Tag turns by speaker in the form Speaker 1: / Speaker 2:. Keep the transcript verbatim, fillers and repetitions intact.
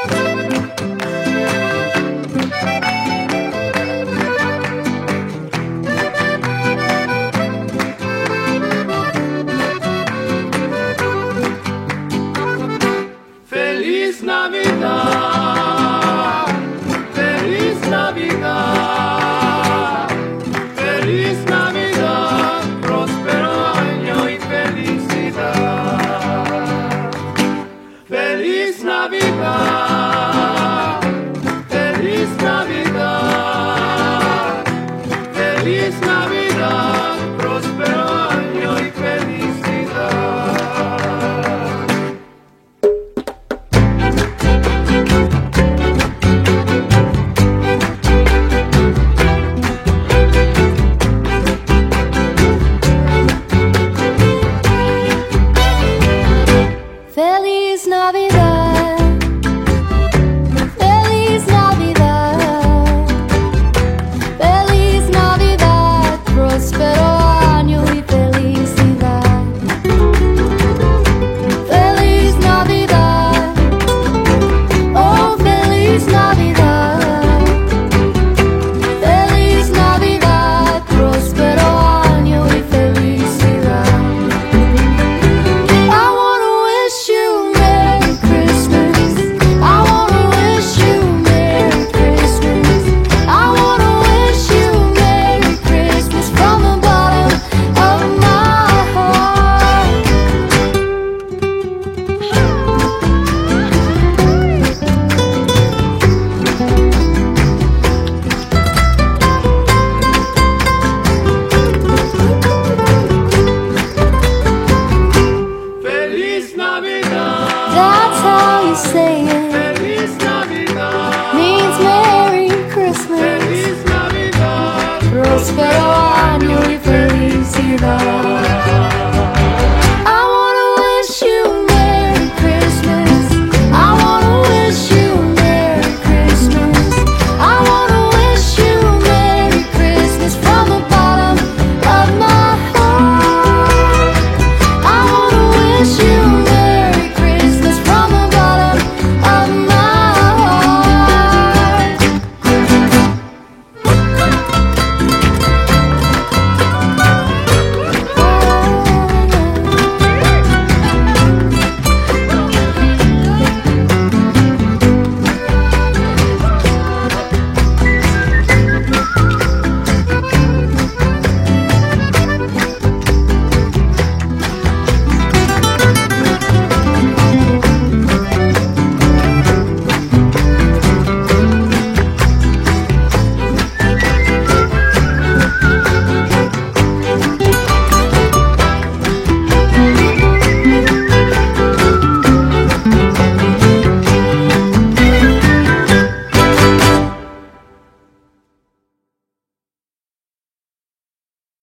Speaker 1: Feliz Navidad, feliz Navidad, feliz Navidad, próspero año y felicidad. Feliz Navidad, feliz Navidad, feliz Navidad, próspero año y felicidad.
Speaker 2: Feliz Navidad, feliz Navidad, feliz Navidad, próspero año y felicidad. Feliz Navidad, oh feliz Navidad, feliz Navidad, próspero año y felicidad. I wanna wish you Merry Christmas. I wanna wish you Merry Christmas. I wanna wish you Merry Christmas from the bottom of my heart.
Speaker 1: Feliz Navidad.
Speaker 2: That's how you say it.